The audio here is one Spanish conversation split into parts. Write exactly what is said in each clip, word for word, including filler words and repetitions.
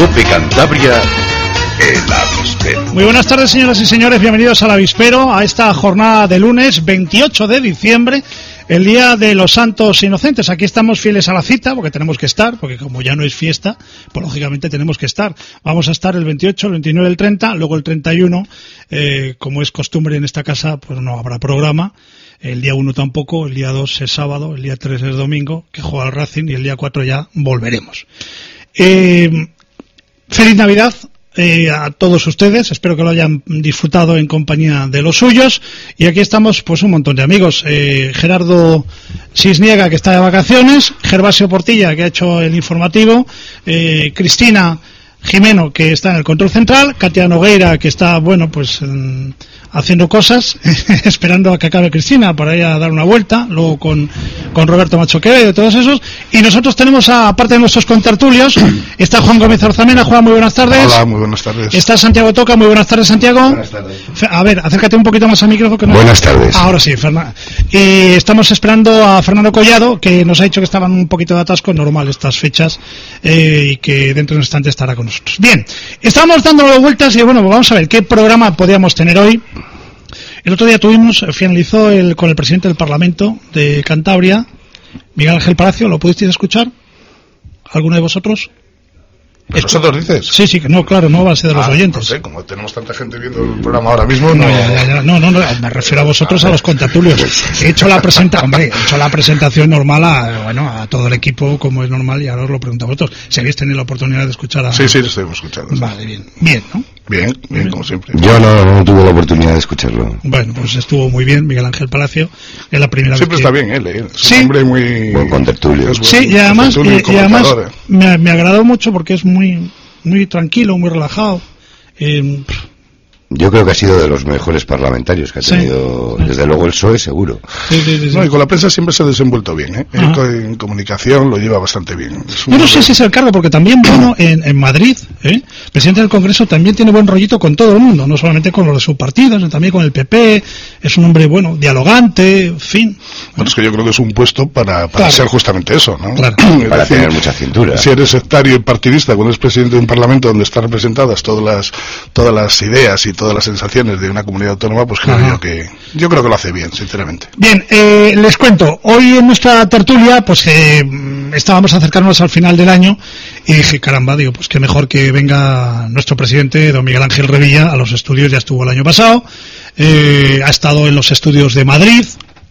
COPE Cantabria, El Avispero. Muy buenas tardes, señoras y señores, bienvenidos al Avispero, a esta jornada de lunes veintiocho de diciembre, el día de los santos inocentes. Aquí estamos fieles a la cita, porque tenemos que estar, porque como ya no es fiesta, pues lógicamente tenemos que estar. Vamos a estar el veintiocho, el veintinueve, el treinta, luego el treinta y uno, eh, como es costumbre en esta casa, pues no habrá programa. El día uno tampoco, el día dos es sábado, el día tres es domingo, que juega el Racing, y el día cuatro ya volveremos. Eh, feliz Navidad eh, a todos ustedes, espero que lo hayan disfrutado en compañía de los suyos, y aquí estamos pues un montón de amigos. eh, Gerardo Cisniega, que está de vacaciones, Gervasio Portilla, que ha hecho el informativo, eh, Cristina Jimeno, que está en el control central, Katia Nogueira, que está, bueno, pues en, haciendo cosas, esperando a que acabe Cristina para ir a dar una vuelta, luego con, con Roberto Machoquera y todos esos. Y nosotros tenemos, a, aparte de nuestros contertulios, está Juan Gómez Orzamena. Juan, muy buenas tardes. Hola, muy buenas tardes. Está Santiago Toca, muy buenas tardes, Santiago. Buenas tardes. A ver, acércate un poquito más al micrófono. Que no... Buenas tardes. Ahora sí, Fernando. Y estamos esperando a Fernando Collado, que nos ha dicho que estaban un poquito de atasco, normal estas fechas, eh, y que dentro de un instante estará con nosotros. Bien, estamos dando vueltas y bueno, pues vamos a ver qué programa podíamos tener hoy. El otro día tuvimos, finalizó el, con el presidente del Parlamento de Cantabria, Miguel Ángel Palacio. ¿Lo pudisteis escuchar? ¿Alguno de vosotros? ¿De nosotros dices? Sí, sí, que no, claro, no va a ser de los ah, oyentes. No sé, como tenemos tanta gente viendo el programa ahora mismo, no... No, ya, ya, ya, no, no, no, me refiero a vosotros, a los contertulios. He hecho la presentación, hombre, he hecho la presentación normal a, bueno, a todo el equipo, como es normal, y ahora os lo pregunto a vosotros. Si habéis tenido la oportunidad de escuchar a... Sí, sí, lo estuvimos escuchando. Vale, bien, bien, ¿no? Bien, bien, como siempre. Yo no, no tuve la oportunidad de escucharlo. Bueno, pues estuvo muy bien Miguel Ángel Palacio, es la primera siempre vez que... está bien él, ¿eh? Es sí. Un hombre muy... Buen contertulio. Es buen Sí, y además, contertulio y, y además comunicador, ¿eh? me, me agradó mucho porque es muy muy tranquilo, muy relajado. Eh, Yo creo que ha sido de los mejores parlamentarios que ha tenido, sí. Desde luego el P S O E seguro. Sí, sí, sí, sí. No, y con la prensa siempre se ha desenvuelto bien, ¿eh? Él en comunicación lo lleva bastante bien. Yo no sé si es el cargo, porque también, bueno, en, en Madrid, ¿eh? El presidente del Congreso también tiene buen rollito con todo el mundo, no solamente con los de su partido, sino también con el P P, es un hombre, bueno, dialogante, en fin. Bueno, es que yo creo que es un puesto para, para claro. ser justamente eso, ¿no? Claro. Para decir, tener mucha cintura. Si eres sectario y partidista, cuando eres presidente de un parlamento donde están representadas todas las, todas las ideas y todas las sensaciones de una comunidad autónoma, pues creo yo que yo creo que lo hace bien, sinceramente. Bien, eh, les cuento, hoy en nuestra tertulia, pues eh, estábamos acercándonos al final del año y dije, caramba, digo, pues qué mejor que venga nuestro presidente, don Miguel Ángel Revilla, a los estudios. Ya estuvo el año pasado, eh, ha estado en los estudios de Madrid,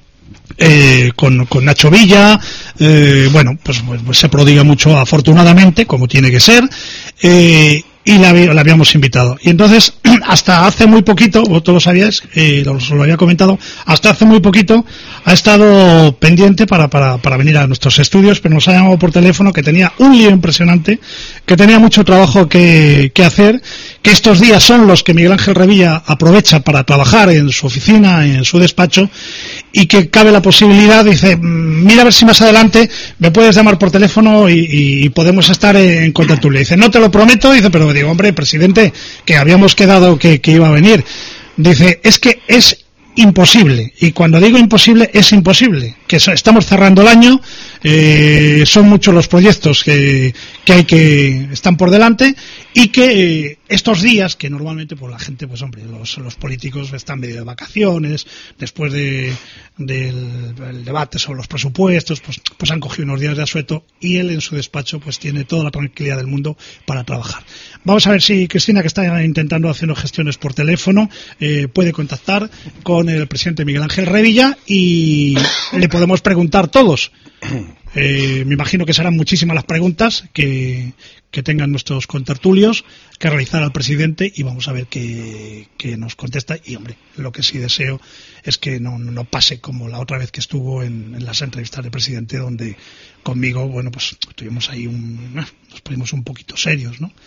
Eh, con, con Nacho Villa, eh, bueno, pues, pues, pues se prodiga mucho, afortunadamente, como tiene que ser, eh, y la, la habíamos invitado. Y entonces, hasta hace muy poquito, vosotros lo sabíais, eh, os lo había comentado, hasta hace muy poquito ha estado pendiente para, para, para venir a nuestros estudios, pero nos ha llamado por teléfono que tenía un lío impresionante, que tenía mucho trabajo que, que hacer, que estos días son los que Miguel Ángel Revilla aprovecha para trabajar en su oficina, en su despacho, y que cabe la posibilidad, dice, mira a ver si más adelante me puedes llamar por teléfono y, y, y podemos estar en contacto. Le dice, no te lo prometo, dice, pero digo, hombre, presidente, que habíamos quedado que, que iba a venir. Dice, es que es imposible, y cuando digo imposible, es imposible, que estamos cerrando el año, eh, son muchos los proyectos que, que hay que están por delante, y que eh, estos días, que normalmente pues la gente, pues hombre, los, los políticos están medio de vacaciones, después de del el debate sobre los presupuestos, pues, pues han cogido unos días de asueto, y él en su despacho pues tiene toda la tranquilidad del mundo para trabajar. Vamos a ver si Cristina, que está intentando hacer gestiones por teléfono, eh, puede contactar con el presidente Miguel Ángel Revilla y le podemos preguntar todos. Eh, me imagino que serán muchísimas las preguntas que, que tengan nuestros contertulios que realizar al presidente, y vamos a ver qué, qué nos contesta. Y hombre, lo que sí deseo es que no, no pase como la otra vez que estuvo en, en las entrevistas del presidente, donde conmigo, bueno, pues tuvimos ahí un, nos pusimos un poquito serios, ¿no?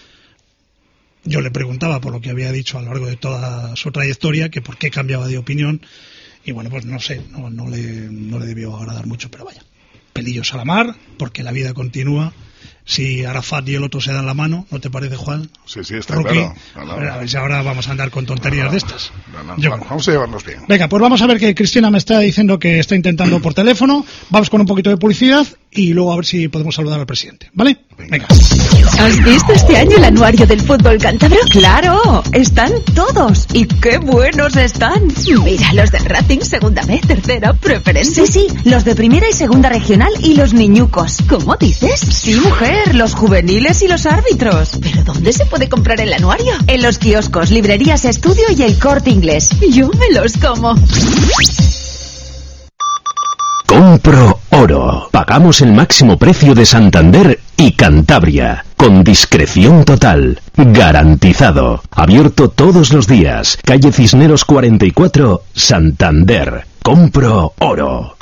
Yo le preguntaba por lo que había dicho a lo largo de toda su trayectoria, que por qué cambiaba de opinión, y bueno, pues no sé, no, no le, no le debió agradar mucho, pero vaya, pelillos a la mar, porque la vida continúa. Si Arafat y el otro se dan la mano, ¿no te parece, Juan? Sí, sí, está Rookie, claro. No, no. A ver si ahora vamos a andar con tonterías no, no, de estas. No, no, Yo, vamos, vamos a llevarnos bien. Venga, pues vamos a ver que Cristina me está diciendo que está intentando por teléfono. Vamos con un poquito de publicidad y luego a ver si podemos saludar al presidente, ¿vale? Venga. ¿Has visto este año el anuario del fútbol cántabro? ¡Claro! ¡Están todos! ¡Y qué buenos están! Mira, los del Racing, segunda B, tercera, preferente. Sí, sí, los de primera y segunda regional y los niñucos. ¿Cómo dices? Sí, mujer, los juveniles y los árbitros. ¿Pero dónde se puede comprar el anuario? En los kioscos, librerías Estudio y el Corte Inglés. Yo me los como. Compro oro. Pagamos el máximo precio de Santander y Cantabria. Con discreción total. Garantizado. Abierto todos los días. Calle Cisneros cuarenta y cuatro, Santander. Compro oro.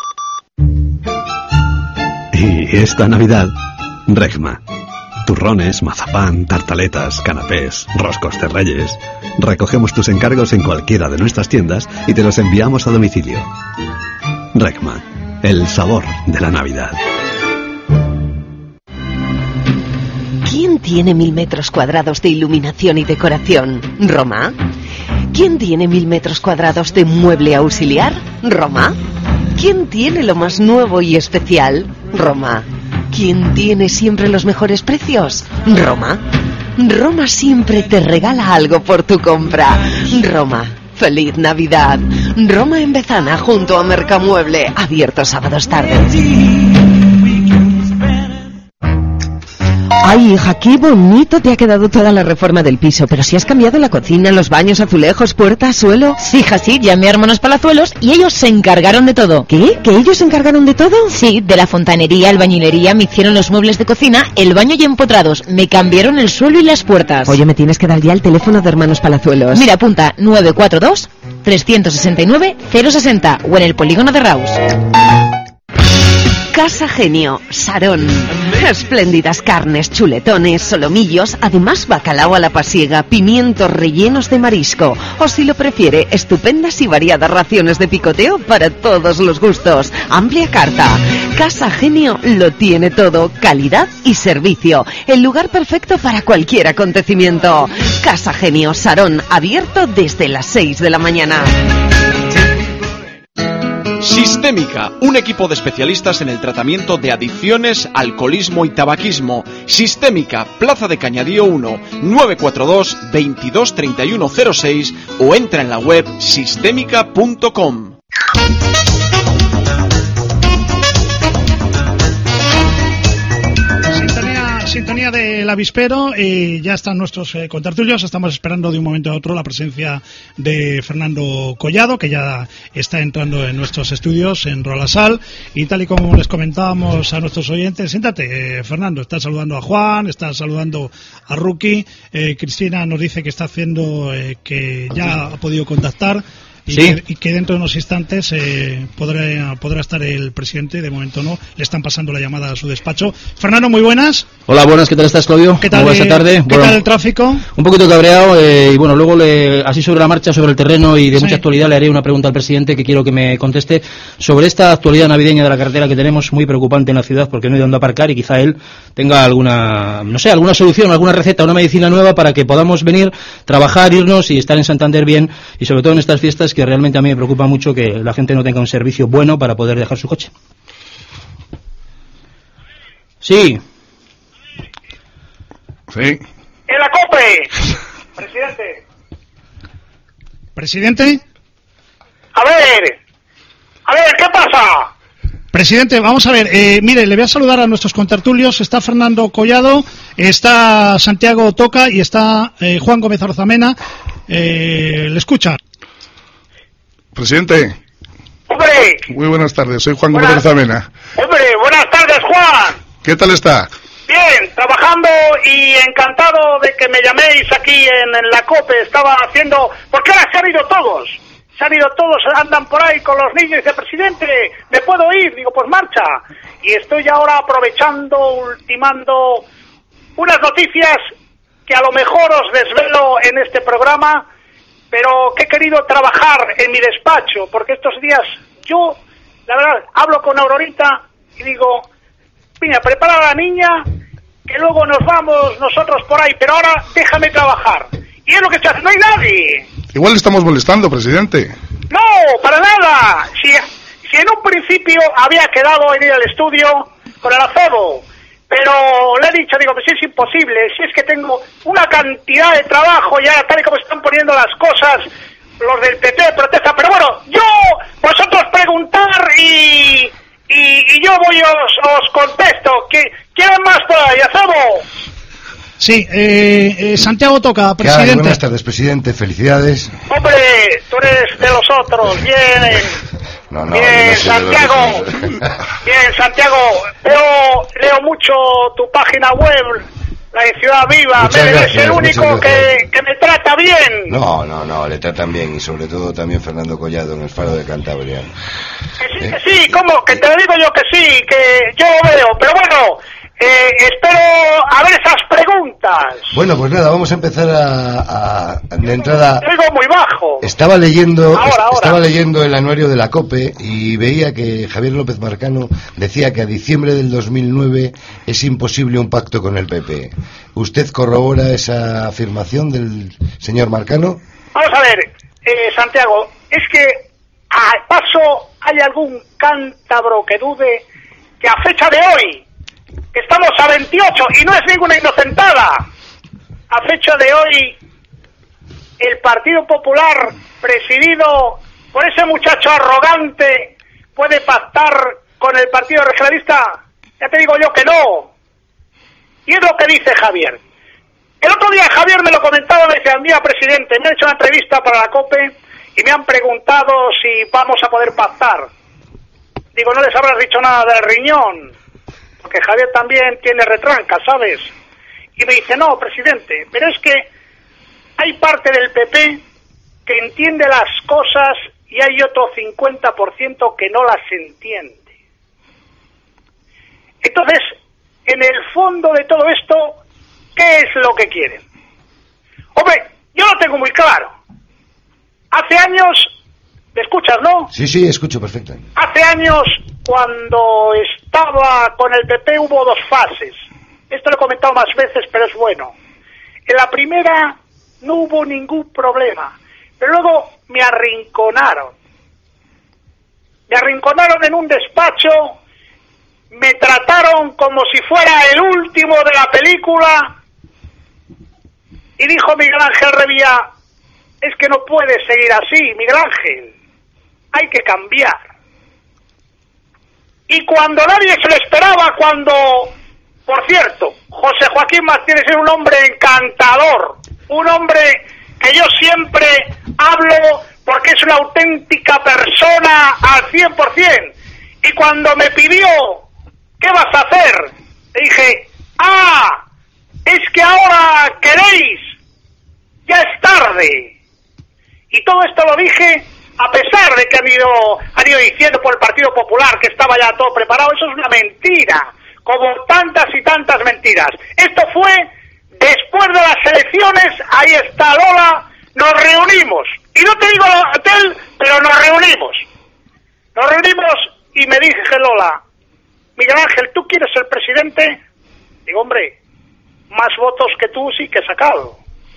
Y esta Navidad, Regma. Turrones, mazapán, tartaletas, canapés, roscos de reyes. Recogemos tus encargos en cualquiera de nuestras tiendas y te los enviamos a domicilio. Regma, el sabor de la Navidad. ¿Quién tiene mil metros cuadrados de iluminación y decoración? ¿Roma? ¿Quién tiene mil metros cuadrados de mueble auxiliar? ¿Roma? ¿Quién tiene lo más nuevo y especial? ¿Roma? ¿Quién tiene siempre los mejores precios? ¿Roma? Roma siempre te regala algo por tu compra. Roma. ¡Feliz Navidad! Roma en Bezana, junto a Mercamueble, abierto sábados tardes. Ay, hija, qué bonito te ha quedado toda la reforma del piso. Pero si has cambiado la cocina, los baños, azulejos, puertas, suelo. Sí, hija, sí, llamé a Hermanos Palazuelos y ellos se encargaron de todo. ¿Qué? ¿Que ellos se encargaron de todo? Sí, de la fontanería, albañilería, me hicieron los muebles de cocina, el baño y empotrados, me cambiaron el suelo y las puertas. Oye, me tienes que dar ya el teléfono de Hermanos Palazuelos. Mira, apunta nueve cuatro dos, tres seis nueve, cero seis cero o en el polígono de Raus. Casa Genio, Sarón. Espléndidas carnes, chuletones, solomillos, además bacalao a la pasiega, pimientos rellenos de marisco. O si lo prefiere, estupendas y variadas raciones de picoteo para todos los gustos. Amplia carta. Casa Genio lo tiene todo, calidad y servicio. El lugar perfecto para cualquier acontecimiento. Casa Genio, Sarón, abierto desde las seis de la mañana. Sistémica, un equipo de especialistas en el tratamiento de adicciones, alcoholismo y tabaquismo. Sistémica, Plaza de Cañadío uno, nueve cuatro dos, veintidós treinta y uno cero seis o entra en la web sistémica punto com. Sintonía del avispero, y ya están nuestros eh, contertulios. Estamos esperando de un momento a otro la presencia de Fernando Collado, que ya está entrando en nuestros estudios en Rolasal, y tal y como les comentábamos a nuestros oyentes, siéntate, eh, Fernando, está saludando a Juan, está saludando a Ruki, eh, Cristina nos dice que está haciendo, eh, que ya ha podido contactar. Y, sí. que, y que dentro de unos instantes eh, podrá, podrá estar el presidente. De momento no, le están pasando la llamada a su despacho. Fernando, muy buenas. Hola, buenas, ¿qué tal estás, Claudio? ¿Qué tal, muy buena tarde. ¿Qué bueno, tal el tráfico? Un poquito cabreado, eh, y bueno, luego le, así sobre la marcha, sobre el terreno y de sí. mucha actualidad, le haré una pregunta al presidente que quiero que me conteste sobre esta actualidad navideña de la carretera que tenemos, muy preocupante en la ciudad porque no hay dónde aparcar, y quizá él tenga alguna, no sé, alguna solución, alguna receta, una medicina nueva para que podamos venir, trabajar, irnos y estar en Santander bien, y sobre todo en estas fiestas que realmente a mí me preocupa mucho que la gente no tenga un servicio bueno para poder dejar su coche. Sí. Sí. ¡En la COPE! Presidente. ¿Presidente? A ver. A ver, ¿qué pasa? Presidente, vamos a ver, eh, mire, le voy a saludar a nuestros contertulios. Está Fernando Collado, está Santiago Toca y está eh, Juan Gómez Arzamena. Eh, ¿Le escucha? Presidente. ¡Hombre! Muy buenas tardes, soy Juan Buenas... Gómez Arzamena. ¡Hombre, buenas tardes, Juan! ¿Qué tal está? Bien, trabajando y encantado de que me llaméis aquí en, en la COPE. Estaba haciendo... Porque ahora se han ido todos. Se han ido todos, andan por ahí con los niños y dice, presidente, ¿me puedo ir? Digo, pues marcha. Y estoy ahora aprovechando, ultimando unas noticias que a lo mejor os desvelo en este programa, pero que he querido trabajar en mi despacho, porque estos días yo, la verdad, hablo con Aurorita y digo, mira, prepara a la niña, que luego nos vamos nosotros por ahí, pero ahora déjame trabajar. Y es lo que está haciendo, no hay nadie. Igual le estamos molestando, presidente. No, para nada. Si, si en un principio había quedado en ir al estudio, con el acebo. Pero le he dicho, digo, pues es imposible, si es que tengo una cantidad de trabajo ya, tal y como están poniendo las cosas, los del P P protestan, pero bueno, yo, vosotros preguntar y, y, y yo voy os, os contesto. ¿Quieren más por ahí, acebo? Sí, eh, eh, Santiago toca, presidente. Ya, buenas tardes, presidente, felicidades. Hombre, tú eres de los otros, bien, no, no, bien, no Santiago, bien, Santiago, leo, leo mucho tu página web, la de Ciudad Viva, muchas me gracias, eres el único que, que me trata bien. No, no, no, le tratan bien, y sobre todo también Fernando Collado en el Faro de Cantabria. Que sí, ¿Eh? que sí, ¿cómo? Que te lo digo yo que sí, que yo lo veo, pero bueno... Eh, espero a ver esas preguntas. Bueno, pues nada, vamos a empezar a, a de entrada. Oigo muy bajo. Estaba leyendo, ahora, est ahora. estaba leyendo el anuario de la COPE y veía que Javier López Marcano decía que a diciembre del dos mil nueve es imposible un pacto con el P P. ¿Usted corrobora esa afirmación del señor Marcano? Vamos a ver, eh, Santiago, es que a paso hay algún cántabro que dude que a fecha de hoy, que estamos a veintiocho y no es ninguna inocentada, a fecha de hoy el Partido Popular presidido por ese muchacho arrogante puede pactar con el Partido Regionalista. Ya te digo yo que no. Y es lo que dice Javier. El otro día Javier me lo comentaba, me decía, mira presidente, me han hecho una entrevista para la COPE y me han preguntado si vamos a poder pactar. Digo, no les habrás dicho nada del riñón, porque Javier también tiene retranca, ¿sabes? Y me dice, no, presidente, pero es que hay parte del P P que entiende las cosas y hay otro cincuenta por ciento que no las entiende. Entonces, en el fondo de todo esto, ¿qué es lo que quieren? Hombre, yo lo tengo muy claro. Hace años, ¿me escuchas, no? Sí, sí, escucho perfecto. Hace años, cuando estaba con el P P, hubo dos fases. Esto lo he comentado más veces, pero es bueno. En la primera no hubo ningún problema, pero luego me arrinconaron. Me arrinconaron en un despacho, me trataron como si fuera el último de la película, y dijo Miguel Ángel Revilla, es que no puede seguir así, Miguel Ángel, hay que cambiar. Y cuando nadie se lo esperaba, cuando, por cierto, José Joaquín Martínez es un hombre encantador, un hombre que yo siempre hablo porque es una auténtica persona al cien por cien, y cuando me pidió, ¿qué vas a hacer? Le dije, ah, es que ahora queréis, ya es tarde. Y todo esto lo dije a pesar de que han ido, han ido diciendo por el Partido Popular que estaba ya todo preparado. Eso es una mentira, como tantas y tantas mentiras. Esto fue después de las elecciones, ahí está Lola, nos reunimos. Y no te digo el hotel, pero nos reunimos. Nos reunimos y me dije, Lola, Miguel Ángel, ¿tú quieres ser presidente? Digo, hombre, más votos que tú sí que he sacado.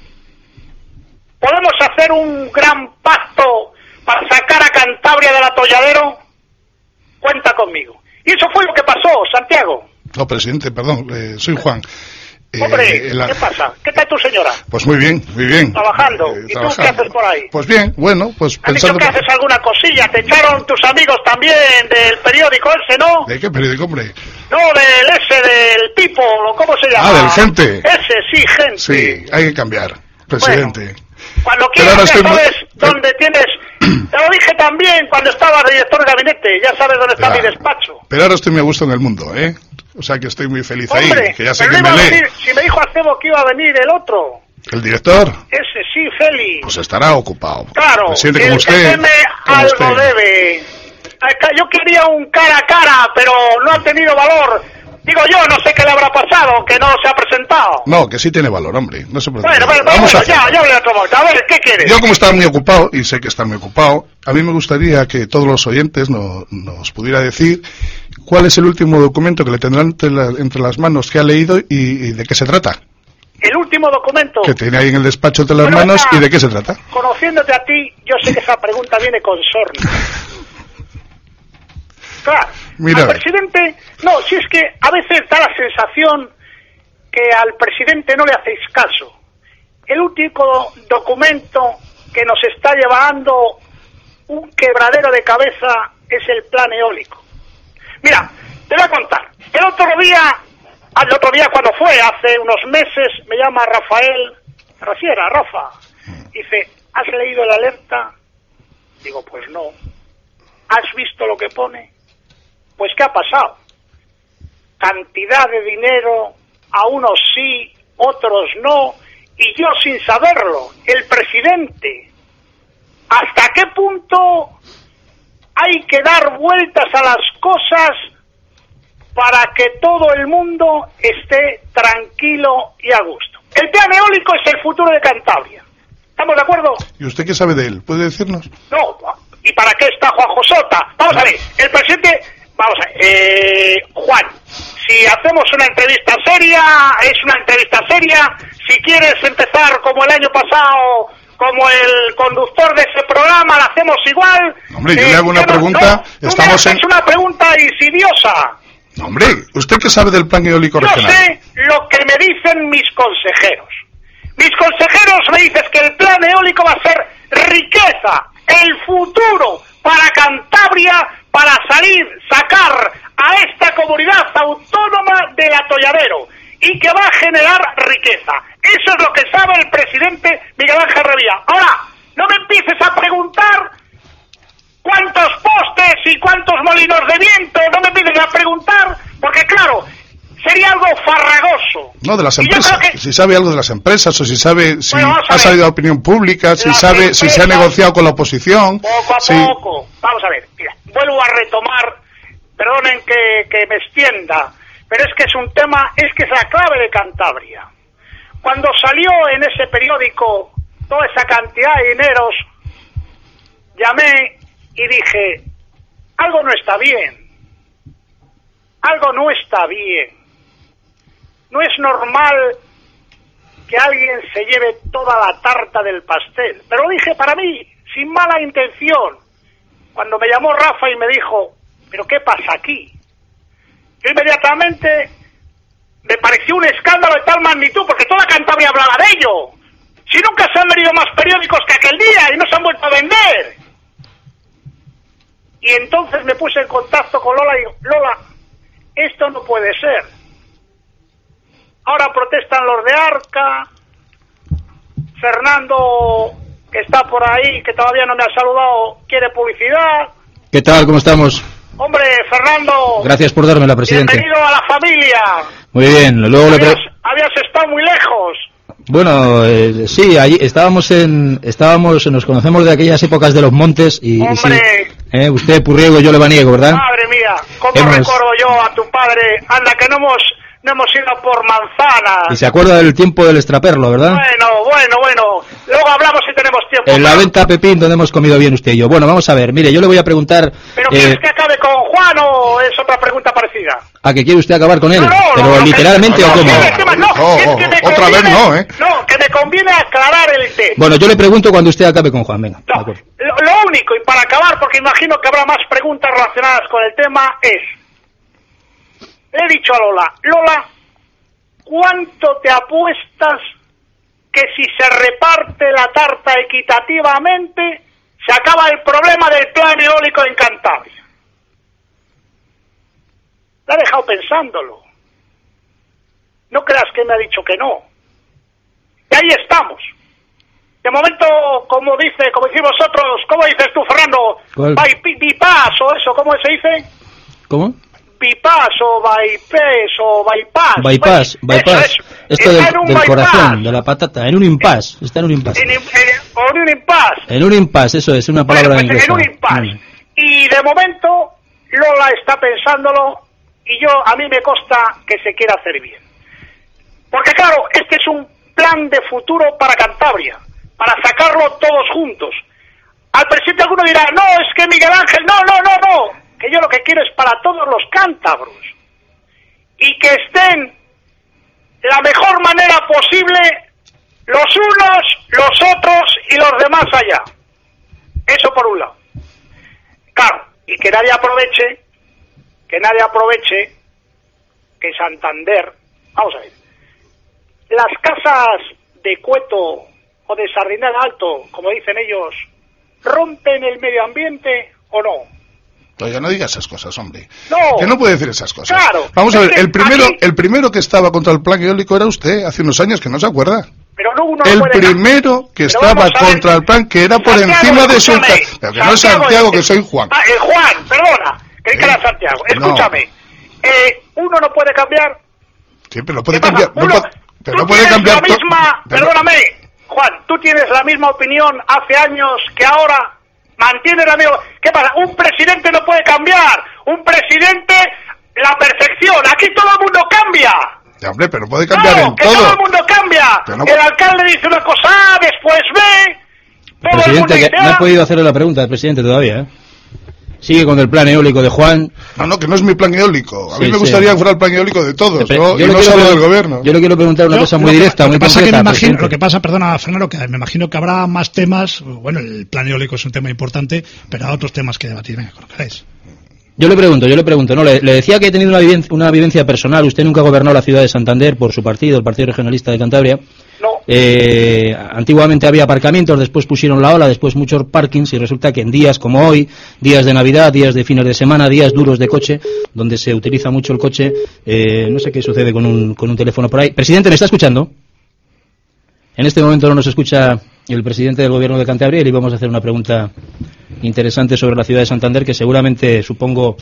¿Podemos hacer un gran pacto para sacar a Cantabria del atolladero? Cuenta conmigo. Y eso fue lo que pasó, Santiago. No, presidente, perdón, eh, soy Juan. Hombre, eh, la... ¿qué pasa? ¿Qué tal tu señora? Pues muy bien, muy bien. Trabajando. Eh, ¿Y trabajando. tú qué haces por ahí? Pues bien, bueno, pues ¿Has pensando... dicho que haces alguna cosilla? ¿Te echaron tus amigos también del periódico ese, no? ¿De qué periódico, hombre? No, del ese, del Pipo, ¿cómo se llama? Ah, del Gente. Ese, sí, Gente. Sí, hay que cambiar, presidente. Bueno, cuando quieras, ya estoy... sabes dónde tienes... Te lo dije también cuando estabas de director de gabinete, ya sabes dónde está ya. mi despacho. Pero ahora estoy muy a gusto en el mundo, ¿eh? O sea que estoy muy feliz. Hombre, ahí, que ya sé pero que no me iba a lee. venir, si me dijo Acebo que iba a venir el otro. ¿El director? Ese, sí, Feli. Pues estará ocupado. Claro, Presidente, el como que usted, teme como algo usted. debe. Yo quería un cara a cara, pero no ha tenido valor. Digo yo, no sé qué le habrá pasado, que no se ha presentado. No, que sí tiene valor, hombre. No se preocupe. Bueno, bueno, Vamos bueno a hacer. ya, ya hablé otro momento. A ver, ¿qué quieres? Yo como estaba muy ocupado, y sé que está muy ocupado, a mí me gustaría que todos los oyentes no, nos pudiera decir cuál es el último documento que le tendrán entre, la, entre las manos que ha leído y, y de qué se trata. El último documento. Que tiene ahí en el despacho entre las Pero manos esa, y de qué se trata. Conociéndote a ti, yo sé que esa pregunta viene con sorna. Claro, Mira. al presidente, no, si es que a veces da la sensación que al presidente no le hacéis caso. El único documento que nos está llevando un quebradero de cabeza es el plan eólico. Mira, te voy a contar. El otro día, al otro día cuando fue, hace unos meses, me llama Rafael, Rafiera, Rafa, dice, ¿has leído la alerta? Digo, pues no. ¿Has visto lo que pone? Pues ¿qué ha pasado? Cantidad de dinero, a unos sí, otros no, y yo sin saberlo, el presidente. ¿Hasta qué punto hay que dar vueltas a las cosas para que todo el mundo esté tranquilo y a gusto? El plan eólico es el futuro de Cantabria. ¿Estamos de acuerdo? ¿Y usted qué sabe de él? ¿Puede decirnos? No. ¿Y para qué está Juanjo Sota? Vamos a ver, el presidente... Vamos a ver, eh, Juan, si hacemos una entrevista seria, es una entrevista seria. Si quieres empezar como el año pasado, como el conductor de ese programa, la hacemos igual. Hombre, yo eh, le hago una no, pregunta. No, Estamos tú me haces en... una pregunta insidiosa. Hombre, ¿usted qué sabe del plan eólico Yo regional? sé lo que me dicen mis consejeros. Mis consejeros me dicen que el plan eólico va a ser riqueza, el futuro para Cantabria, para salir, sacar a esta comunidad autónoma del atolladero y que va a generar riqueza. Eso es lo que sabe el presidente Miguel Ángel Revilla. Ahora, no me empieces a preguntar cuántos postes y cuántos molinos de viento, no me empieces a preguntar, porque claro, sería algo farragoso. No, de las Y yo empresas. creo que- Si sabe algo de las empresas, o si sabe si Bueno, vamos a ha ver. salido a opinión pública, si Las sabe si se ha empresas- negociado con la oposición. Poco a si... poco. Vamos a ver, mira, vuelvo a retomar, perdonen que, que me extienda, pero es que es un tema, es que es la clave de Cantabria. Cuando salió en ese periódico toda esa cantidad de dineros, llamé y dije, algo no está bien, algo no está bien. No es normal que alguien se lleve toda la tarta del pastel. Pero lo dije para mí, sin mala intención. Cuando me llamó Rafa y me dijo, ¿pero qué pasa aquí? Yo inmediatamente me pareció un escándalo de tal magnitud, porque toda Cantabria hablaba de ello. Si nunca se han venido más periódicos que aquel día y no se han vuelto a vender. Y entonces me puse en contacto con Lola y digo, Lola, esto no puede ser. Ahora protestan los de Arca, Fernando, que está por ahí, que todavía no me ha saludado, quiere publicidad. ¿Qué tal? ¿Cómo estamos? Hombre, Fernando, Gracias por dármela, presidente. bienvenido a la familia. Muy bien, luego le... Habías, pre- habías estado muy lejos. Bueno, eh, sí, allí estábamos en, estábamos, nos conocemos de aquellas épocas de los montes y, y sí, Hombre. eh, usted Purriego, yo Lebaniego, ¿verdad? Madre mía, ¿cómo Hemos- recuerdo yo a tu padre? Anda, que no hemos, no hemos ido por manzanas. Y se acuerda del tiempo del extraperlo, ¿verdad? Bueno, bueno, bueno. Luego hablamos si tenemos tiempo. En la venta Pepín, donde hemos comido bien usted y yo. Bueno, vamos a ver, mire, yo le voy a preguntar... ¿Pero eh, quieres que acabe con Juan o es otra pregunta parecida? ¿A que quiere usted acabar con él? No, no, ¿Pero no, literalmente no, o no, cómo? no, el tema no, No, es que me otra vez conviene- no, ¿eh? No, que me conviene aclarar el tema. Bueno, yo le pregunto cuando usted acabe con Juan, venga. de No, acuerdo. lo, lo único, y para acabar, porque imagino que habrá más preguntas relacionadas con el tema, es... Le he dicho a Lola, Lola, ¿cuánto te apuestas que si se reparte la tarta equitativamente se acaba el problema del plan eólico en Cantabria? La he dejado pensándolo. No creas que me ha dicho que no. Y ahí estamos. De momento, como dice, como decimos vosotros, ¿cómo dices tú, Fernando? ¿Cuál? By- Bypass o eso, ¿cómo se dice? ¿Cómo? Bypass o bypass o bypass. Bypass, Pues, bypass. eso es. Esto Está del, en un del bypass. corazón, de la patata, en un impasse, está en un impasse. En, en- o en un impasse. En un impasse, eso es una palabra Bueno, pues inglesa. en un impasse. Mm. Y de momento, Lola está pensándolo y yo, a mí me consta que se quiere hacer bien. Porque claro, este es un plan de futuro para Cantabria, para sacarlo todos juntos. Al presidente alguno dirá, no, es que Miguel Ángel, no, no, no, no, que yo lo que quiero es para todos los cántabros. Y que estén la mejor manera posible los unos, los otros y los demás allá. Eso por un lado. Claro, y que nadie aproveche que nadie aproveche que Santander, vamos a ver, las casas de Cueto o de Sardinal Alto, como dicen ellos, ¿rompen el medio ambiente o no? Oiga, no diga esas cosas, hombre. No. Que no puede decir esas cosas. Claro. Vamos a ver, el primero, aquí... el primero que estaba contra el plan eólico era usted, hace unos años, que no se acuerda. Pero no, uno el no puede... primero que Pero estaba contra el plan, que era por Santiago, encima de su... escúchame. Pero que no es Santiago, que soy Juan. Ah, eh, Juan, perdona, creí que ¿Eh? era Santiago. No. Escúchame, eh, uno no puede cambiar... Sí, pero no puede ¿Qué pasa? cambiar... No Uno, puede, pero tú no puede tienes cambiar... la to- misma... pero- Perdóname, Juan, tú tienes la misma opinión hace años que ahora... Mantiene la misma... ¿Qué pasa? Un presidente no puede cambiar. Un presidente, la perfección. Aquí todo el mundo cambia. Ya, hombre, pero puede cambiar No, en que todo. todo el mundo cambia. Pero no- El alcalde dice una cosa A, después B. Todo el mundo Presidente, dice que no A. he podido hacerle la pregunta al presidente todavía, ¿eh? Sigue con el plan eólico de Juan. No, no, que no es mi plan eólico. A mí Sí, me sí. gustaría que fuera el plan eólico de todos, Pe- ¿no? Y yo le no quiero solo pre- del gobierno. Yo le quiero preguntar una Yo, cosa lo muy que- directa, lo muy que pasa que me concreta, imagino, presidente. lo que pasa, perdona, Fernando, que me imagino que habrá más temas. Bueno, el plan eólico es un tema importante, pero habrá otros temas que debatir. Venga, con lo que queráis. Yo le pregunto, yo le pregunto, no, le, le decía que he tenido una vivencia, una vivencia personal. Usted nunca gobernó la ciudad de Santander por su partido, el Partido Regionalista de Cantabria. No. Eh, antiguamente había aparcamientos, después pusieron la ola, después muchos parkings, y resulta que en días como hoy, días de Navidad, días de fines de semana, días duros de coche, donde se utiliza mucho el coche, eh, no sé qué sucede con un, con un teléfono por ahí. Presidente, ¿me está escuchando? En este momento no nos escucha el presidente del gobierno de Cantabria y le íbamos a hacer una pregunta interesante sobre la ciudad de Santander, que seguramente, supongo,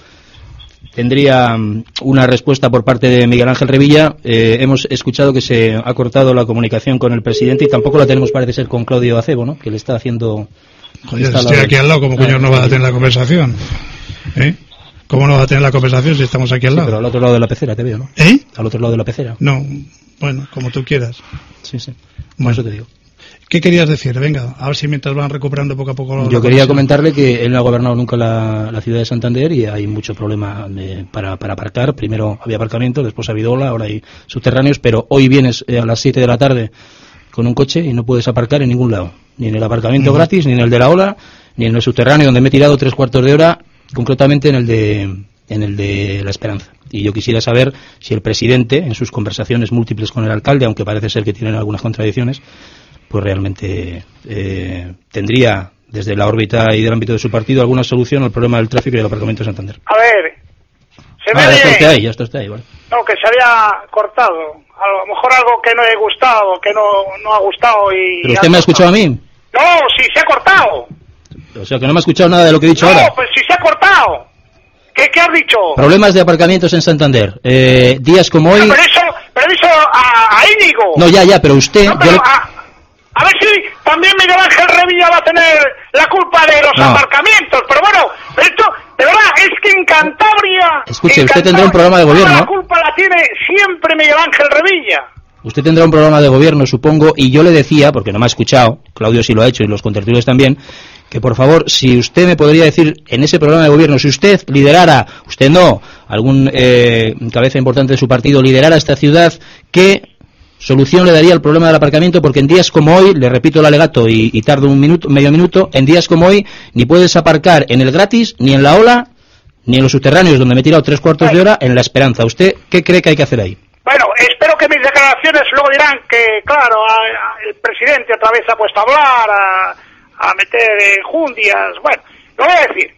tendría mm, una respuesta por parte de Miguel Ángel Revilla. Eh, hemos escuchado que se ha cortado la comunicación con el presidente y tampoco la tenemos, parece ser, con Claudio Acebo, ¿no? Que le está haciendo... Joder, está estoy la- aquí al lado, ¿cómo Ah, coño no va a sí. tener la conversación? ¿Eh? ¿Cómo no va a tener la conversación si estamos aquí al Sí, lado? pero al otro lado de la pecera te veo, ¿no? ¿Eh? Al otro lado de la pecera. No, bueno, como tú quieras. Sí, sí. Bueno, Eso te digo. ¿Qué querías decir? Venga, a ver si mientras van recuperando poco a poco... la Yo quería conexión. comentarle que él no ha gobernado nunca la, la ciudad de Santander y hay mucho problema de- para, para aparcar. Primero había aparcamiento, después ha habido ola, ahora hay subterráneos, pero hoy vienes eh, a las siete de la tarde con un coche y no puedes aparcar en ningún lado. Ni en el aparcamiento Ujú. gratis, ni en el de la ola, ni en el subterráneo donde me he tirado tres cuartos de hora, concretamente en el de, en el de La Esperanza. Y yo quisiera saber si el presidente, en sus conversaciones múltiples con el alcalde, aunque parece ser que tienen algunas contradicciones, pues realmente eh, tendría, desde la órbita y del ámbito de su partido, alguna solución al problema del tráfico y del aparcamiento de Santander. A ver, se Ah, me ya está usted ve... ahí, ya está usted ahí, vale. No, que se había cortado. A lo mejor algo que no he gustado, que no, no ha gustado y... ¿Pero usted me ha escuchado a mí? No, sí, se ha cortado. O sea, que no me ha escuchado nada de lo que he dicho No, ahora. pues sí se ha cortado. ¿Qué, qué has dicho? Problemas de aparcamientos en Santander. Eh, días como hoy... Pero eso, pero eso a, a Íñigo. No, ya, ya, pero usted... No, yo pero le- a, a ver si también Miguel Ángel Revilla va a tener la culpa de los No. aparcamientos. Pero bueno, esto, de verdad, es que en Cantabria... Escuche, en usted tendrá un programa de toda gobierno. La culpa la tiene siempre Miguel Ángel Revilla. Usted tendrá un programa de gobierno, supongo, y yo le decía, porque no me ha escuchado, Claudio sí lo ha hecho y los contertulios también, que por favor, si usted me podría decir en ese programa de gobierno, si usted liderara, usted no, algún eh, cabeza importante de su partido liderara esta ciudad, ¿qué solución le daría al problema del aparcamiento? Porque en días como hoy, le repito el alegato y, y tardo un minuto, medio minuto, en días como hoy ni puedes aparcar en el gratis, ni en la ola, ni en los subterráneos donde me he tirado tres cuartos de hora, en La Esperanza. ¿Usted qué cree que hay que hacer ahí? Bueno, espero que mis declaraciones luego dirán que, claro, a- a- el presidente otra vez se ha puesto a hablar, a, a meter enjundias. Bueno, lo voy a decir.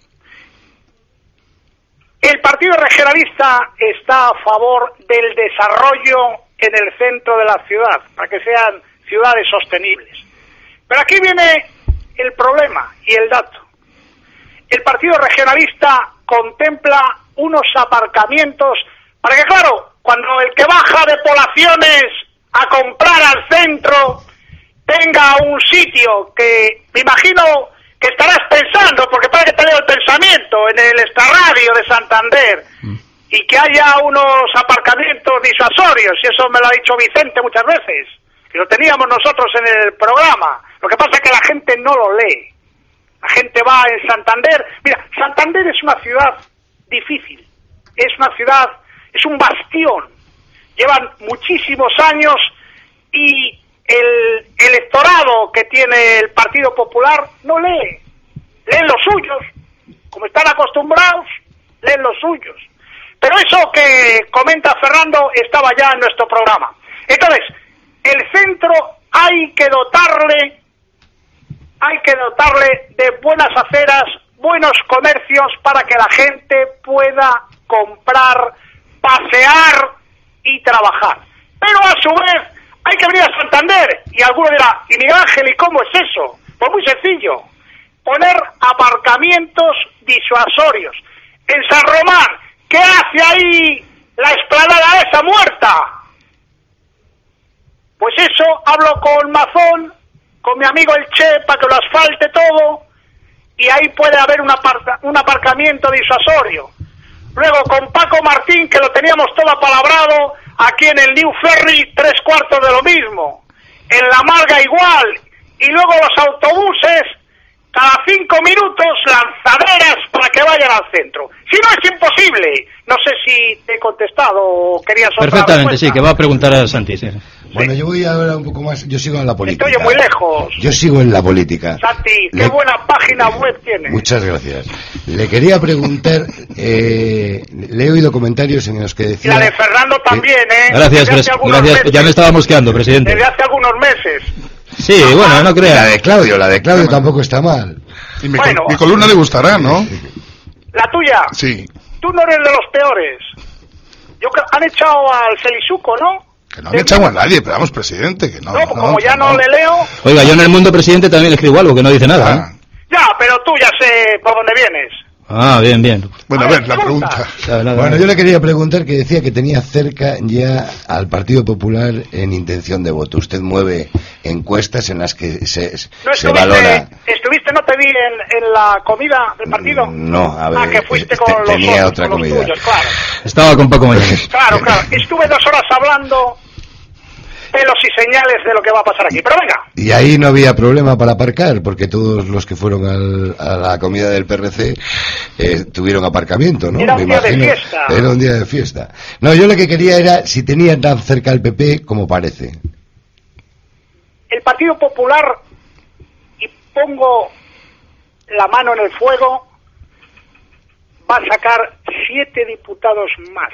El Partido Regionalista está a favor del desarrollo en el centro de la ciudad, para que sean ciudades sostenibles. Pero aquí viene el problema y el dato. El Partido Regionalista contempla unos aparcamientos para que, claro, cuando el que baja de poblaciones a comprar al centro tenga un sitio que me imagino que estarás pensando, porque parece que te leo el pensamiento, en el extrarradio de Santander, y que haya unos aparcamientos disuasorios, y eso me lo ha dicho Vicente muchas veces, que lo teníamos nosotros en el programa. Lo que pasa es que la gente no lo lee. La gente va en Santander. Mira, Santander es una ciudad difícil, es una ciudad, es un bastión. Llevan muchísimos años y el electorado que tiene el Partido Popular no lee. Leen los suyos. Como están acostumbrados, leen los suyos. Pero eso que comenta Fernando estaba ya en nuestro programa. Entonces, el centro hay que dotarle, hay que dotarle de buenas aceras, buenos comercios para que la gente pueda comprar, pasear y trabajar. Pero a su vez hay que venir a Santander, y alguno dirá, ¿y Miguel Ángel, y cómo es eso? Pues muy sencillo, poner aparcamientos disuasorios. En San Román, ¿qué hace ahí la explanada esa muerta? Pues eso, hablo con Mazón, con mi amigo el Che, para que lo asfalte todo, y ahí puede haber un, aparta, un aparcamiento disuasorio. Luego con Paco Martín, que lo teníamos todo apalabrado, aquí en el New Ferry, tres cuartos de lo mismo. En La Marga igual. Y luego los autobuses, cada cinco minutos, lanzaderas para que vayan al centro. Si no, es imposible. No sé si te he contestado o querías otra Perfectamente, respuesta. sí, que va a preguntar a Santi. Sí. Bueno, yo voy ahora un poco más, yo sigo en la política. Estoy muy lejos. Yo sigo en la política. Santi, qué Le... buena página web tienes. Muchas gracias. Le quería preguntar, eh, le he oído comentarios en los que decía... Y la de Fernando también, ¿eh? Gracias, gracias. Meses, ya me estaba mosqueando, presidente. Desde hace algunos meses. Sí, no, bueno, no crea. La de Claudio, la de Claudio tampoco está mal. Y mi, bueno, col mi columna le gustará, ¿no? La tuya. Sí. Tú no eres de los peores. Yo creo han echado al Felizuco, ¿no? Que no han echado a nadie, pero vamos, presidente, que no. No, pues no, como ya no, no le leo... Oiga, yo en el mundo presidente también le escribo algo que no dice nada, ah. ¿eh? Ya, pero tú ya sé por dónde vienes. Ah, bien, bien. Bueno, a ver, la pregunta. Bueno, yo le quería preguntar que decía que tenía cerca ya al Partido Popular en intención de voto. Usted mueve encuestas en las que se, ¿No se valora... ¿Estuviste, no te vi en, en la comida del partido? No, a ver, ah, que fuiste con los tenía otros, otra con comida. Los tuyos, claro. Estaba con Paco Mañanes. Claro, claro. Estuve dos horas hablando... pelos y señales de lo que va a pasar aquí, pero venga. Y ahí no había problema para aparcar, porque todos los que fueron al, a la comida del P R C eh, tuvieron aparcamiento, ¿no? Era un Me día imagino, de fiesta. Era un día de fiesta. No, yo lo que quería era si tenían tan cerca al P P como parece. El Partido Popular, y pongo la mano en el fuego, va a sacar siete diputados más.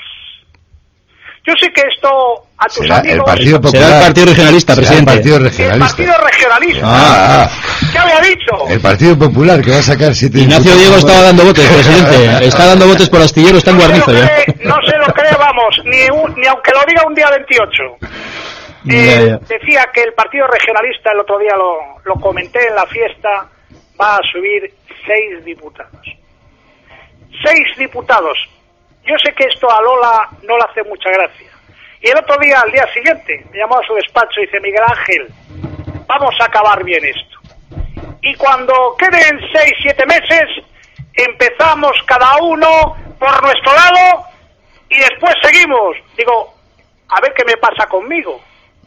Yo sé que esto a tus será amigos... El Partido Popular, será el Partido Regionalista, presidente. El Partido Regionalista. El Partido Regionalista. Ah, ah. ¿Qué había dicho? El Partido Popular, que va a sacar siete Ignacio Diego más. estaba dando votos, presidente. Está dando votos por Astillero, está en no Guarnizo ya. Cree, no se lo cree, vamos, ni, un, ni aunque lo diga un día veintiocho. Eh, Ya, ya. Decía que el Partido Regionalista, el otro día lo, lo comenté en la fiesta, va a subir seis diputados. Seis diputados. Yo sé que esto a Lola no le hace mucha gracia. Y el otro día, al día siguiente, me llamó a su despacho y dice, Miguel Ángel, vamos a acabar bien esto. Y cuando queden seis, siete meses, empezamos cada uno por nuestro lado y después seguimos. Digo, a ver qué me pasa conmigo.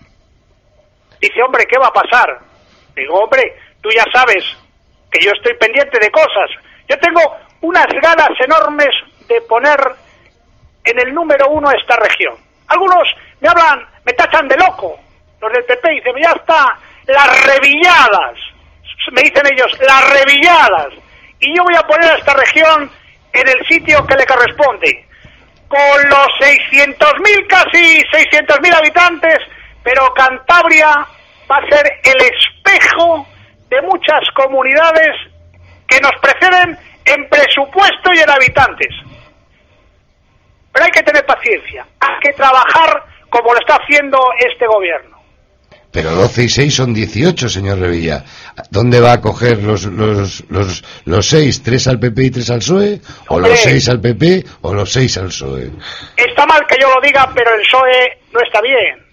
Dice, hombre, ¿qué va a pasar? Digo, hombre, tú ya sabes que yo estoy pendiente de cosas. Yo tengo unas ganas enormes de poner en el número uno a esta región. Algunos me hablan, me tachan de loco, los del P P, y dicen, ya está, las revilladas, me dicen ellos, las revilladas, y yo voy a poner a esta región en el sitio que le corresponde, con los seiscientos mil, casi seiscientos mil habitantes, pero Cantabria va a ser el espejo de muchas comunidades que nos preceden en presupuesto y en habitantes. Pero hay que tener paciencia, hay que trabajar como lo está haciendo este gobierno. Pero doce y seis son dieciocho, señor Revilla. ¿Dónde va a coger los los los los seis? ¿Tres al P P y tres al P S O E? ¿O Hombre, los seis al P P o los seis al P S O E? Está mal que yo lo diga, pero el P S O E no está bien.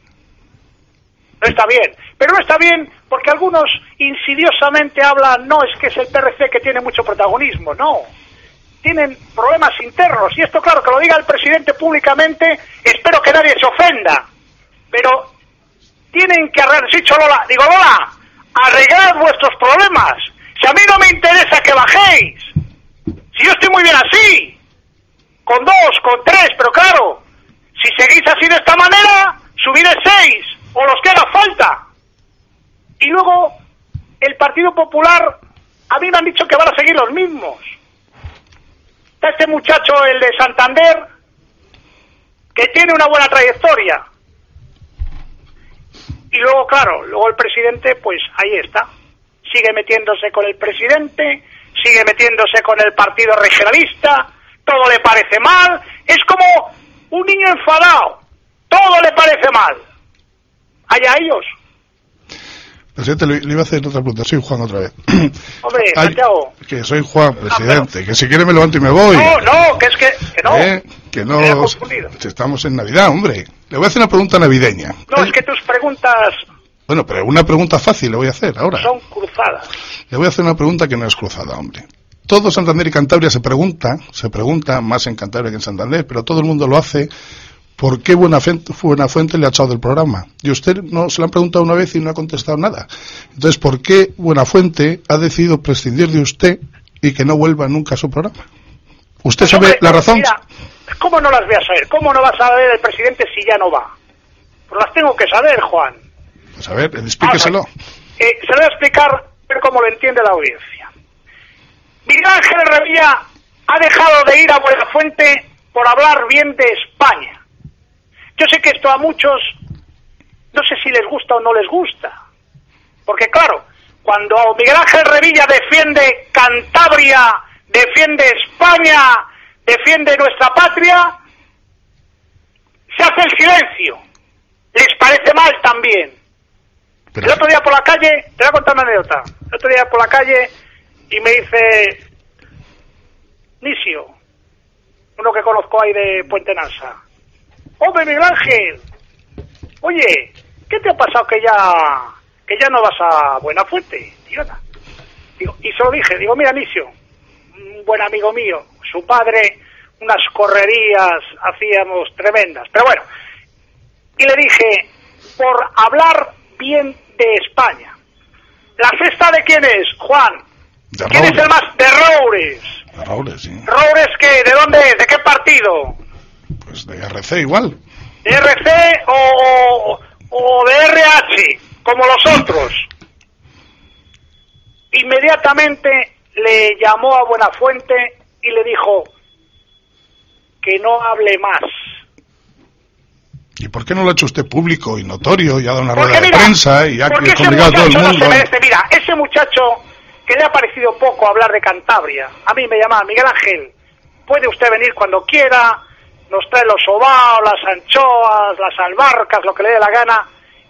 No está bien. Pero no está bien porque algunos insidiosamente hablan, no, es que es el P R C que tiene mucho protagonismo. No. Tienen problemas internos, y esto claro que lo diga el presidente públicamente, espero que nadie se ofenda, pero tienen que arreglar, sí, Lola, digo, Lola, arreglad vuestros problemas, si a mí no me interesa que bajéis, si yo estoy muy bien así, con dos, con tres, pero claro, si seguís así de esta manera, subiré seis, o los que haga falta, y luego, el Partido Popular, a mí me han dicho que van a seguir los mismos. Está este muchacho, el de Santander, tiene una buena trayectoria. Y luego, claro, luego el presidente, pues ahí está. Sigue metiéndose con el presidente, sigue metiéndose con el partido regionalista, todo le parece mal. Es como un niño enfadado, todo le parece mal. Allá ellos. Presidente, le, le iba a hacer otra pregunta. Soy Juan otra vez. Hombre, Ay, Santiago. que soy Juan, presidente. Ah, pero... Que si quiere me levanto y me voy. No, no, que es que, que no. ¿Eh? Que no. Estamos en Navidad, hombre. Le voy a hacer una pregunta navideña. No, es que tus preguntas... Bueno, pero una pregunta fácil le voy a hacer ahora. Son cruzadas. Le voy a hacer una pregunta que no es cruzada, hombre. Todo Santander y Cantabria se pregunta, se pregunta, más en Cantabria que en Santander, pero todo el mundo lo hace, ¿por qué Buenafuente, Buenafuente le ha echado del programa? Y usted no se lo han preguntado una vez y no ha contestado nada. Entonces, ¿por qué Buenafuente ha decidido prescindir de usted y que no vuelva nunca a su programa? ¿Usted Pues, sabe hombre, la razón? Mira, ¿cómo no las voy a saber? ¿Cómo no va a saber el presidente si ya no va? Pues las tengo que saber, Juan. Pues a ver, explíqueselo. Eh, se lo voy a explicar, ver cómo lo entiende la audiencia. Miguel Ángel Revilla ha dejado de ir a Buenafuente por hablar bien de España. Yo sé que esto a muchos, no sé si les gusta o no les gusta. Porque claro, cuando Miguel Ángel Revilla defiende Cantabria, defiende España, defiende nuestra patria, se hace el silencio. Les parece mal también. Pero... El otro día por la calle, te voy a contar una anécdota. El otro día por la calle y me dice Nisio, uno que conozco ahí de Puente Nansa. Hombre, Miguel Ángel, oye, ¿qué te ha pasado que ya que ya no vas a Buenafuente? Digo, y se lo dije, digo, mira Nisio, un buen amigo mío, su padre, unas correrías hacíamos tremendas, pero bueno, y le dije, por hablar bien de España. ¿La cesta de quién es, Juan? De ¿Quién Roures. es el más? De Roures. De Roures, sí. ¿Roures qué? ¿De dónde es? ¿De qué partido? Pues de R C igual. ¿De R C o, o de R H, como los otros? Inmediatamente le llamó a Buenafuente y le dijo que no hable más. ¿Y por qué no lo ha hecho usted público y notorio y ha dado una Porque rueda de mira, prensa y ha porque ese comunicado a todo el muchacho no mundo? se merece. Mira, ese muchacho que le ha parecido poco hablar de Cantabria, a mí me llamaba Miguel Ángel, puede usted venir cuando quiera, nos trae los sobaos, las anchoas, las albarcas, lo que le dé la gana,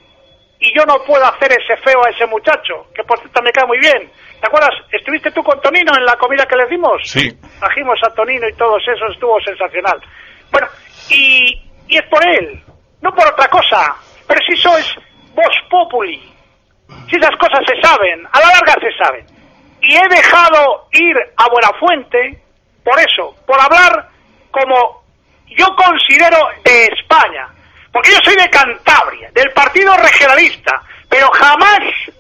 y yo no puedo hacer ese feo a ese muchacho, que por cierto me cae muy bien. ¿Te acuerdas? ¿Estuviste tú con Tonino en la comida que le dimos? Sí. Trajimos a Tonino y todos esos, estuvo sensacional. Bueno, y, y es por él, no por otra cosa. Pero si sois vos populi, si esas cosas se saben, a la larga se saben. Y he dejado ir a Buenafuente por eso, por hablar como yo considero de España. Porque yo soy de Cantabria, del partido regionalista, pero jamás,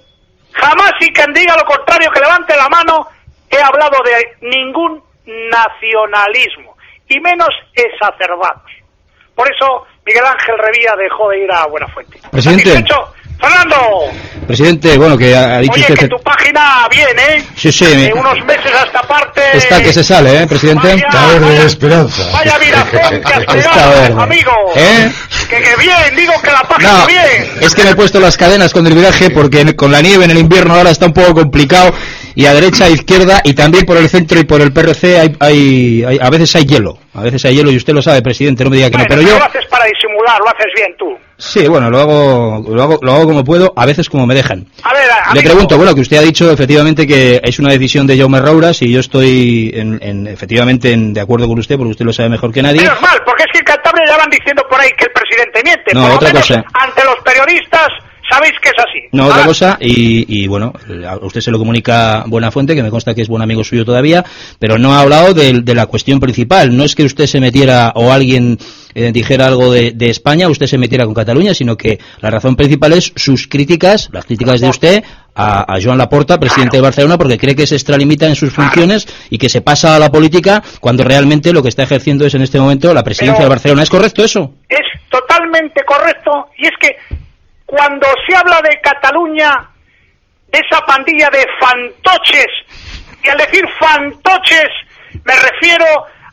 jamás, y quien diga lo contrario que levante la mano, he hablado de ningún nacionalismo, y menos exacerbados. Por eso Miguel Ángel Revilla dejó de ir a Buenafuente. Presidente. ¿Satisfecho? ¡Fernando! Presidente, bueno, que ha, ha dicho Oye, usted... que tu página bien, ¿eh? Sí, sí. De unos meses a esta parte... Está que se sale, ¿eh, presidente? Está verde de esperanza. Vaya virazón que has Está pegado, verde. amigo. ¿Eh? Que, que bien, digo que la página No, bien. es que me he puesto las cadenas con el viraje porque con la nieve en el invierno ahora está un poco complicado y a derecha, a izquierda y también por el centro y por el P R C hay, hay, hay a veces hay hielo, a veces hay hielo y usted lo sabe, presidente, no me diga que Bueno, no, pero yo... lo haces para disimular, lo haces bien tú. Sí, bueno, lo hago, lo hago, lo hago como puedo, a veces como me dejan. A ver, amigo. Le pregunto, bueno, que usted ha dicho efectivamente que es una decisión de Jaume Rouras y yo estoy en, en, efectivamente en, de acuerdo con usted porque usted lo sabe mejor que nadie. Menos mal, porque es que en Cantabria ya van diciendo por ahí que el presidente miente. No, por lo otra menos cosa. ante los periodistas sabéis que es así. No, otra ¿verdad? cosa, y, y bueno, a usted se lo comunica Buenafuente, que me consta que es buen amigo suyo todavía, pero no ha hablado de, de la cuestión principal. No es que usted se metiera o alguien eh, dijera algo de, de España, usted se metiera con Cataluña, sino que la razón principal es sus críticas, las críticas de usted a, a Joan Laporta, presidente de Barcelona, porque cree que se extralimita en sus funciones y que se pasa a la política cuando realmente lo que está ejerciendo es en este momento la presidencia Pero- de Barcelona. ¿Es correcto eso? Es totalmente correcto, y es que cuando se habla de Cataluña, de esa pandilla de fantoches, y al decir fantoches me refiero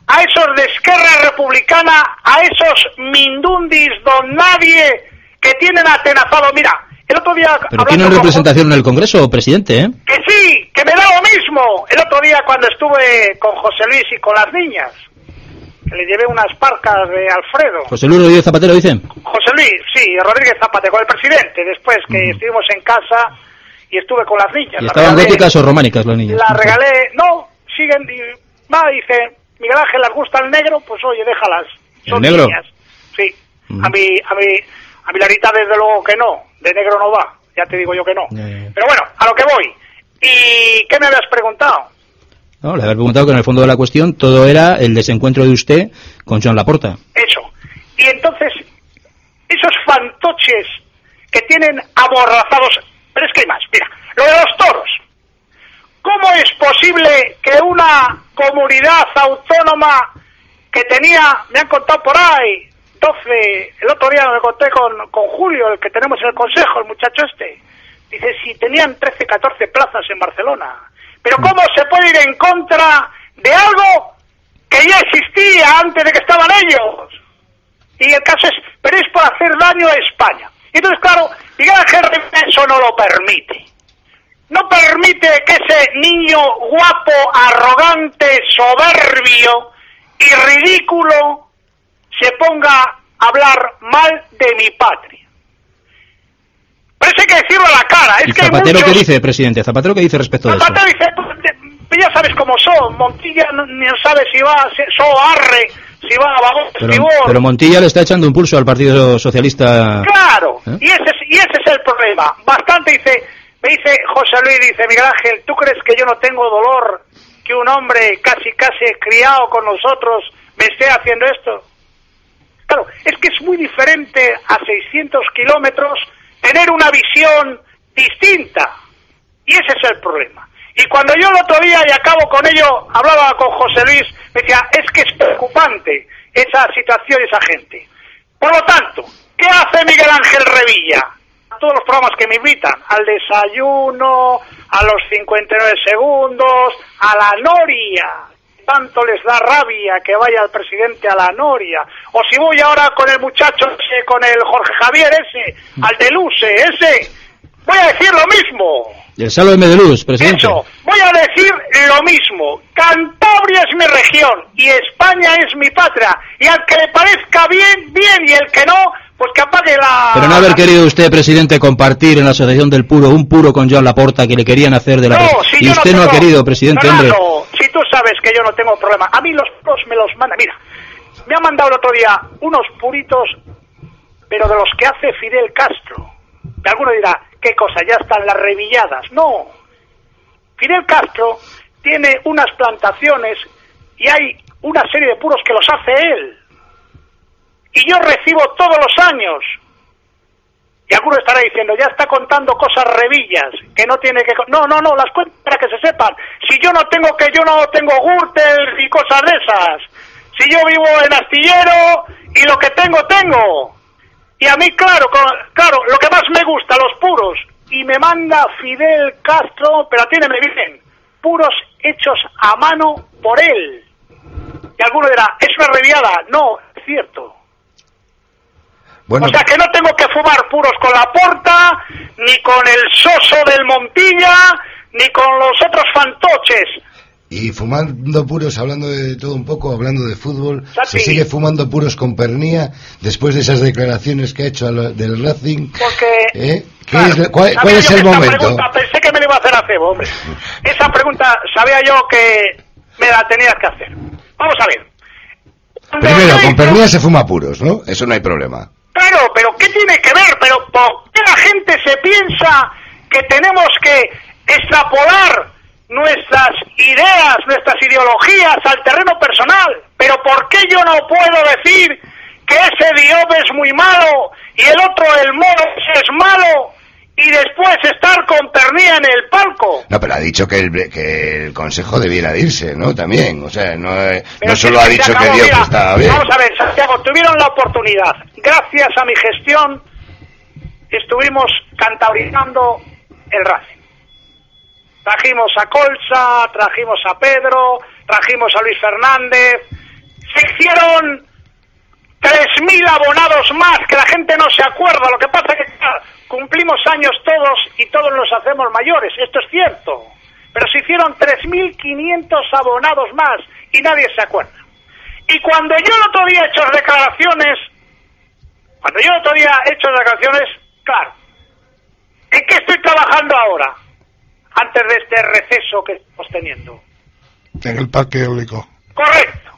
a esos de Esquerra Republicana, a esos mindundis don nadie que tienen atenazado. Mira, el otro día... Pero tienen representación con... en el Congreso, presidente, ¿eh? Que sí, que me da lo mismo. El otro día cuando estuve con José Luis y con las niñas, que le llevé unas parcas de Alfredo. José Luis Rodríguez Zapatero, dicen. José Luis, sí, Rodríguez Zapatero, con el presidente, después que uh-huh. estuvimos en casa y estuve con las niñas. ¿Y estaban regalé, góticas o románicas las niñas? Las regalé, no, siguen, y, va, dice... Miguel Ángel, ¿les gusta el negro? Pues oye, déjalas. Son ¿El negro? niñas. Sí. Uh-huh. A mí, a mí, a mi Larita desde luego que no. De negro no va. Ya te digo yo que no. Yeah, yeah. Pero bueno, a lo que voy. ¿Y qué me habías preguntado? No, le había preguntado que en el fondo de la cuestión todo era el desencuentro de usted con Joan Laporta. Eso. Y entonces, esos fantoches que tienen amorrazados... Pero es que hay más. Mira, lo de los toros. ¿Cómo es posible que una comunidad autónoma que tenía, me han contado por ahí, doce, el otro día me conté con, con Julio, el que tenemos en el consejo, el muchacho este, dice, si tenían trece, catorce plazas en Barcelona, pero ¿cómo se puede ir en contra de algo que ya existía antes de que estaban ellos? Y el caso es, pero es por hacer daño a España. Y entonces, claro, Miguel Ángel eso no lo permite. No permite que ese niño guapo, arrogante, soberbio y ridículo se ponga a hablar mal de mi patria. Pero eso hay que decirlo a la cara. Es ¿Y que Zapatero muchos... qué dice, presidente? ¿Zapatero qué dice respecto Zapatero de eso? Zapatero dice, pues, ya sabes cómo son. Montilla no, no sabe si va a so arre, si va a vagón pero, pero Montilla le está echando un pulso al Partido Socialista. Claro, ¿Eh? y, ese es, y ese es el problema. Bastante dice... Me dice José Luis, dice Miguel Ángel, ¿tú crees que yo no tengo dolor que un hombre casi casi criado con nosotros me esté haciendo esto? Claro, es que es muy diferente a seiscientos kilómetros tener una visión distinta. Y ese es el problema. Y cuando yo el otro día, y acabo con ello, hablaba con José Luis, me decía, es que es preocupante esa situación y esa gente. Por lo tanto, ¿qué hace Miguel Ángel Revilla? Todos los programas que me invitan, al desayuno, a los cincuenta y nueve segundos, a la noria, tanto les da rabia que vaya el presidente a la noria, o si voy ahora con el muchacho ese, con el Jorge Javier ese, al de Luce ese, voy a decir lo mismo. El Salo de Medeluz, presidente. Eso, voy a decir lo mismo. Cantabria es mi región y España es mi patria, y al que le parezca bien, bien, y el que no, pues que apague la... Pero no haber querido usted, presidente, compartir en la Asociación del Puro un puro con Joan Laporta que le querían hacer de la... No, si y usted no, no tengo... ha querido, presidente, no, no, hombre. No, si tú sabes que yo no tengo problema. A mí los puros me los manda. Mira, me ha mandado el otro día unos puritos, pero de los que hace Fidel Castro. Y alguno dirá, ¿qué cosa? Ya están las revilladas. No. Fidel Castro tiene unas plantaciones y hay una serie de puros que los hace él. Y yo recibo todos los años. Y alguno estará diciendo, ya está contando cosas revillas, que no tiene que... No, no, no, las cuento para que se sepan. Si yo no tengo que, yo no tengo Gürtel y cosas de esas. Si yo vivo en Astillero y lo que tengo, tengo. Y a mí, claro, claro, lo que más me gusta, los puros. Y me manda Fidel Castro, pero atiéndeme bien, puros hechos a mano por él. Y alguno dirá, ¿es una reviada? No, es cierto. Bueno. O sea que no tengo que fumar puros con Laporta, ni con el soso del Montilla, ni con los otros fantoches. Y fumando puros, hablando de todo un poco, hablando de fútbol, Santi, se sigue fumando puros con Pernía después de esas declaraciones que ha hecho lo, del Racing. Porque, ¿Eh? ¿Qué claro, es, ¿Cuál, cuál es el momento? Pregunta, pensé que me la iba a hacer a Cebo, hombre. Esa pregunta sabía yo que me la tenías que hacer. Vamos a ver. Primero, con Pernía se fuma puros, ¿no? Eso no hay problema. Claro, pero ¿qué tiene que ver? Pero ¿por qué la gente se piensa que tenemos que extrapolar nuestras ideas, nuestras ideologías al terreno personal? Pero ¿por qué yo no puedo decir que ese Diop es muy malo y el otro, el Moro, es malo, y después estar con Pernía en el palco? No, pero ha dicho que el, que el Consejo debiera de irse, ¿no? También, o sea, no, no solo ha dicho acabó, que Diop mira, estaba bien. Vamos a ver, Santiago, tuvieron la oportunidad. Gracias a mi gestión estuvimos cantabrizando el Racing. Trajimos a Colsa, trajimos a Pedro, trajimos a Luis Fernández, Se hicieron tres mil abonados más, que la gente no se acuerda. Lo que pasa es que claro, cumplimos años todos y todos nos hacemos mayores. Esto es cierto. Pero se hicieron tres mil quinientos abonados más y nadie se acuerda. Y cuando yo el otro día he hecho declaraciones, cuando yo el otro día he hecho declaraciones, claro, ¿en qué estoy trabajando ahora? Antes de este receso que estamos teniendo. En el parque eólico. Correcto.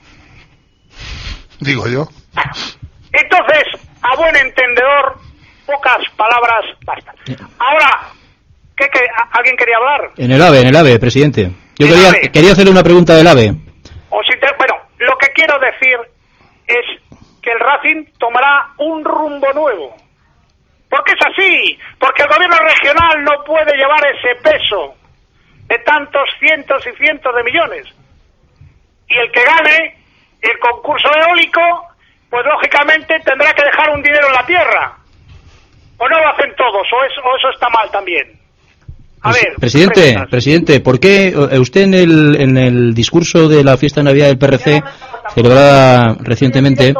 Digo yo. Entonces, a buen entendedor, pocas palabras bastan. Ahora, ¿qué, qué, ¿alguien quería hablar? En el AVE, en el AVE, presidente. Yo ¿El quería, AVE? quería hacerle una pregunta del AVE. O si te, bueno, lo que quiero decir es que el Racing tomará un rumbo nuevo. Porque es así, porque el gobierno regional no puede llevar ese peso de tantos cientos y cientos de millones. Y el que gane el concurso eólico, pues lógicamente tendrá que dejar un dinero en la tierra. O no lo hacen todos, o eso, o eso está mal también. A ver, Presidente, preguntas. presidente, ¿por qué eh, usted en el, en el discurso de la fiesta de Navidad del P R C, celebrada recientemente,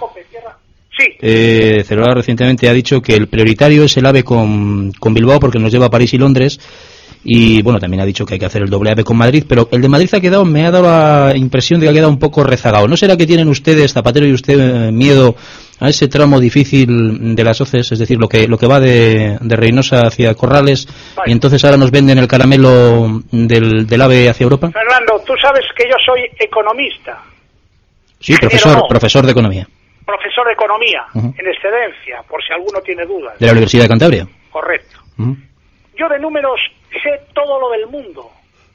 Sí. eh, celebrada recientemente, ha dicho que el prioritario es el AVE con, con Bilbao porque nos lleva a París y Londres? Y bueno, también ha dicho que hay que hacer el doble AVE con Madrid, pero el de Madrid ha quedado, me ha dado la impresión de que ha quedado un poco rezagado. ¿No será que tienen ustedes, Zapatero y usted, eh, miedo a ese tramo difícil de las hoces, es decir, lo que lo que va de, de Reynosa hacia Corrales, y entonces ahora nos venden el caramelo del, del AVE hacia Europa? Fernando, tú sabes que yo soy economista, Sí, profesor, no. profesor de Economía, profesor de economía, Ujú. en excedencia, por si alguno tiene dudas. de la Universidad de Cantabria. Correcto. Ujú. Yo de números sé todo lo del mundo.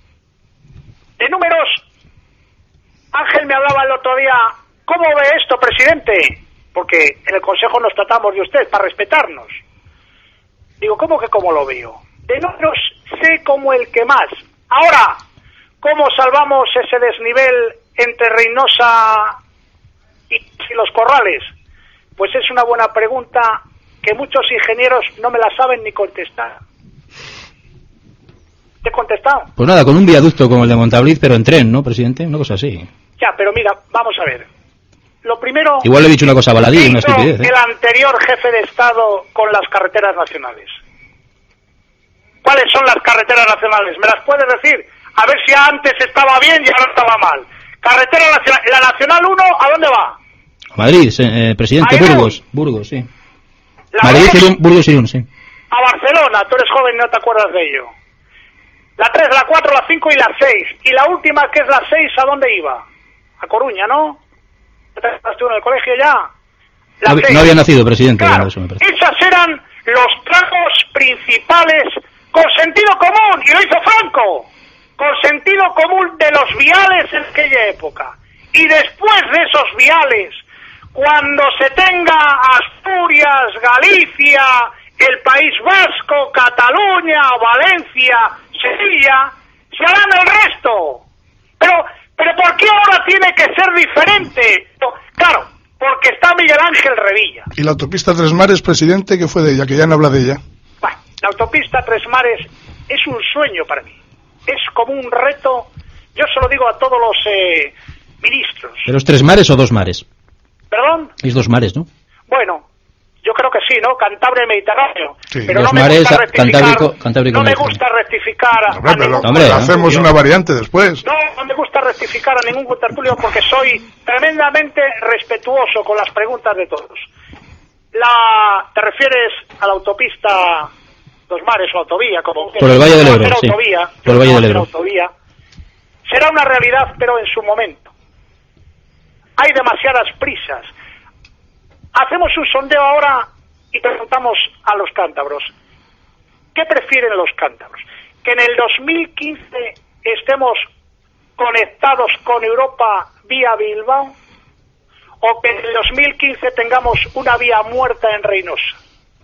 De números, Ángel me hablaba el otro día, ¿cómo ve esto, presidente? Porque en el Consejo nos tratamos de usted, para respetarnos. Digo, ¿cómo que cómo lo veo? De números sé como el que más. Ahora, ¿cómo salvamos ese desnivel entre Reynosa y, y los Corrales? Pues es una buena pregunta que muchos ingenieros no me la saben ni contestar. ¿Te he contestado? Pues nada, con un viaducto como el de Montabliz, pero en tren, ¿no, presidente? Una cosa así. Ya, pero mira, vamos a ver. Lo primero... Igual le he dicho una cosa baladí, una hizo estupidez, ¿eh? el anterior jefe de Estado con las carreteras nacionales. ¿Cuáles son las carreteras nacionales? ¿Me las puedes decir? A ver si antes estaba bien y ahora estaba mal. Carretera nacional... ¿La Nacional uno a dónde va? Madrid, eh, presidente, ¿A Irún? Burgos, Burgos, sí. La Madrid, dos Irún, Burgos, Irún, sí. a Barcelona. Tú eres joven y no te acuerdas de ello. La tres, la cuatro, la cinco y la seis. Y la última, que es la seis, ¿a dónde iba? A Coruña, ¿no? ¿Estás tú en el colegio ya? La No, había- seis. no había nacido, presidente. Claro, eso me parece. esas eran los tramos principales con sentido común, y lo hizo Franco, con sentido común de los viales en aquella época. Y después de esos viales, cuando se tenga Asturias, Galicia, el País Vasco, Cataluña, Valencia, Sevilla, se harán el resto. Pero, pero ¿por qué ahora tiene que ser diferente? Claro, porque está Miguel Ángel Revilla. ¿Y la autopista Tres Mares, presidente, qué fue de ella? Que ya no habla de ella. Bueno, la autopista Tres Mares es un sueño para mí. Es como un reto. Yo se lo digo a todos los eh, ministros. ¿De los tres mares o dos mares? ¿Perdón? Es dos mares, ¿no? Bueno, yo creo que sí, ¿no? Cantabria y Mediterráneo. Sí. Pero Los no me mares, gusta a- rectificar, Cantábrico- Cantábrico no me Mediterráneo. gusta rectificar a, Hombre, a pero ningún Hombre, pero hacemos contertulio. una variante después. No, no me gusta rectificar a ningún contertulio porque soy tremendamente respetuoso con las preguntas de todos. La, ¿te refieres a la autopista Dos Mares o autovía? Como Por el Valle del no va a Ebro, ser sí. autovía, Por el Valle no va a del ser Ebro. autovía. Será una realidad, pero en su momento. Hay demasiadas prisas. Hacemos un sondeo ahora y preguntamos a los cántabros. ¿Qué prefieren los cántabros? ¿Que en el dos mil quince estemos conectados con Europa vía Bilbao? ¿O que en el dos mil quince tengamos una vía muerta en Reynosa?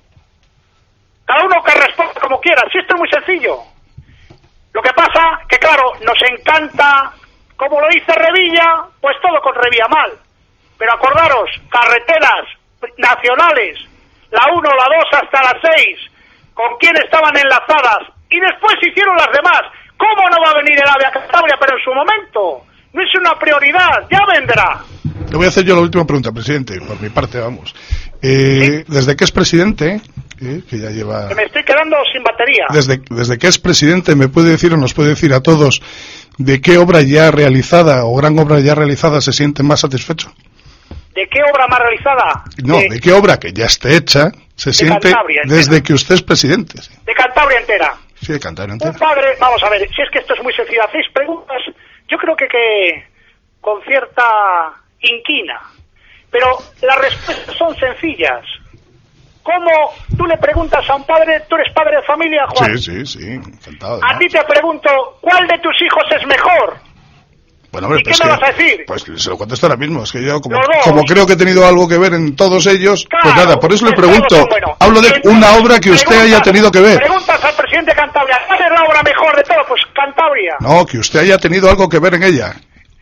Cada uno que responda como quiera. Si esto es muy sencillo. Lo que pasa que, claro, nos encanta, como lo dice Revilla, pues todo con Revilla mal. Pero acordaros, carreteras nacionales, la uno, la dos hasta la seis, con quién estaban enlazadas, y después hicieron las demás. ¿Cómo no va a venir el AVE a Cantabria? Pero en su momento, no es una prioridad, ya vendrá. Le voy a hacer yo la última pregunta, presidente, por mi parte, vamos. Eh, ¿Sí? Desde que es presidente, eh, que ya lleva... Me estoy quedando sin batería. Desde, desde que es presidente, ¿me puede decir o nos puede decir a todos de qué obra ya realizada o gran obra ya realizada se siente más satisfecho? ¿De qué obra más realizada? No, de, ¿de qué obra que ya esté hecha se siente desde que usted es presidente? Sí. De Cantabria entera. Sí, de Cantabria entera. Un padre, vamos a ver, si es que esto es muy sencillo, hacéis preguntas, yo creo que, que con cierta inquina, pero las respuestas son sencillas. ¿Cómo tú le preguntas a un padre, tú eres padre de familia, Juan? Sí, sí, sí, encantado. A ti te pregunto, ¿cuál de tus hijos es mejor? Bueno, hombre, ¿Y qué pues me que, vas a decir? Pues se lo contesto ahora mismo. Es que yo, como, como creo que he tenido algo que ver en todos ellos, claro, pues nada, por eso le pues pregunto. Bueno. Hablo de una obra que usted haya tenido que ver. Preguntas al presidente de Cantabria, ¿cuál es la obra mejor de todo? Pues Cantabria. No, que usted haya tenido algo que ver en ella.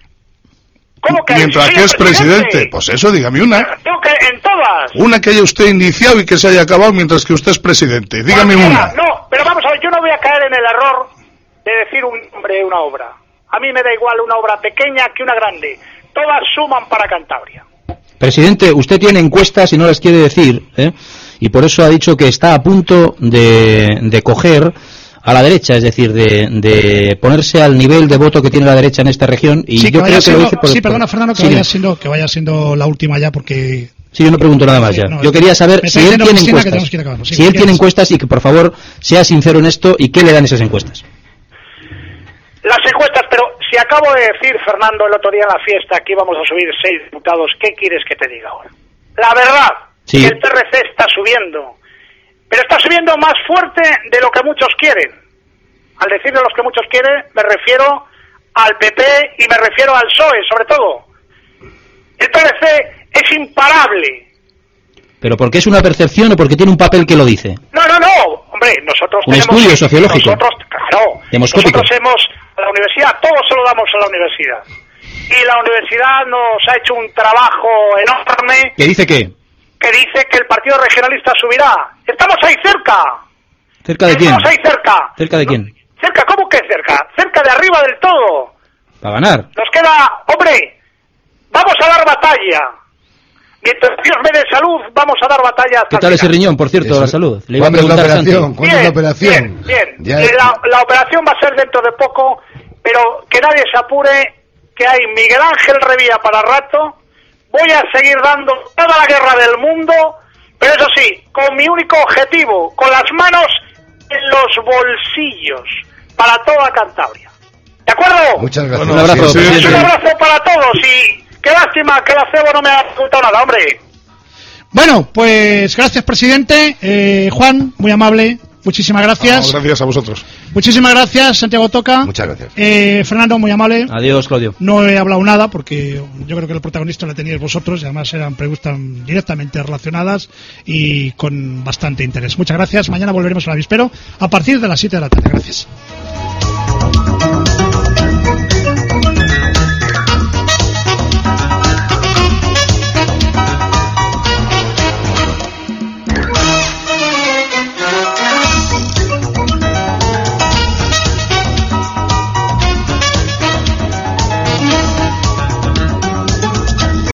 ¿Cómo que? Mientras que es presidente. presidente. Pues eso, dígame una. Tengo que en todas. Una que haya usted iniciado y que se haya acabado mientras que usted es presidente. Dígame pues mira, una. No, pero vamos a ver, yo no voy a caer en el error de decir un nombre de una obra. A mí me da igual una obra pequeña que una grande. Todas suman para Cantabria. Presidente, usted tiene encuestas y no las quiere decir, ¿eh? Y por eso ha dicho que está a punto de, de coger a la derecha, es decir, de, de ponerse al nivel de voto que tiene la derecha en esta región. Y sí, yo creo siendo, que lo dice por, sí, perdona, Fernando, que, sí, vaya siendo, que vaya siendo la última ya, porque... Sí, yo no pregunto nada más ya. No, yo quería saber si él tiene Cristina, encuestas. Que que sí, si él tiene encuestas y que, por favor, sea sincero en esto y qué le dan esas encuestas. Las encuestas, pero si acabo de decir, Fernando, el otro día en la fiesta que íbamos a subir seis diputados, ¿qué quieres que te diga ahora? La verdad, sí. El P R C está subiendo, pero está subiendo más fuerte de lo que muchos quieren. Al decir de los que muchos quieren, me refiero al P P y me refiero al P S O E, sobre todo. El P R C es imparable. ¿Pero porque es una percepción o porque tiene un papel que lo dice? No, no, no, hombre, nosotros un tenemos... Un estudio sociológico. Nosotros, claro, demoscópico. Nosotros hemos, a la universidad, todos se lo damos a la universidad. Y la universidad nos ha hecho un trabajo enorme... ¿Qué dice qué? Que dice que el Partido Regionalista subirá. ¡Estamos ahí cerca! ¿Cerca de quién? ¡Estamos ahí cerca! ¿Cerca de quién? ¿Cerca? ¿Cómo que cerca? Cerca de arriba del todo. Para ganar. Nos queda... ¡Hombre! ¡Vamos a dar batalla! Mientras Dios me dé salud, vamos a dar batalla hasta ¿Qué tal ese riñón, por cierto, Eso. la salud? Le iba a preguntar a Santi. ¿Cuándo es la operación? Bien, bien. bien. Eh, la, la operación va a ser dentro de poco, pero que nadie se apure, que hay Miguel Ángel Revilla para rato. Voy a seguir dando toda la guerra del mundo, pero eso sí, con mi único objetivo, con las manos en los bolsillos, para toda Cantabria. ¿De acuerdo? Muchas gracias. Bueno, un abrazo, sí, sí, sí. Un abrazo para todos y qué lástima que la cebo no me ha preguntado nada, hombre. Bueno, pues gracias, presidente. Eh, Juan, muy amable. Muchísimas gracias. No, gracias a vosotros. Muchísimas gracias, Santiago Toca. Muchas gracias. Eh, Fernando, muy amable. Adiós, Claudio. No he hablado nada porque yo creo que el protagonista lo teníais vosotros y además eran preguntas directamente relacionadas y con bastante interés. Muchas gracias. Mañana volveremos al avispero a partir de las siete de la tarde. Gracias.